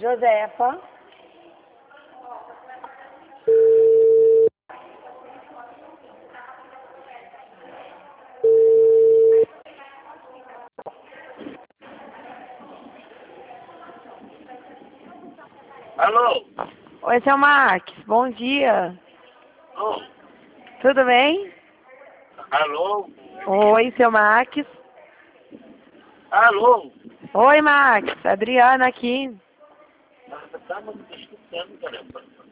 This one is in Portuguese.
Josefa. Alô? Oi, seu Max. Bom dia. Alô? Tudo bem? Alô? Oi, seu Max. Alô? Oi, Max. Adriana aqui. Tá me escutando, caramba.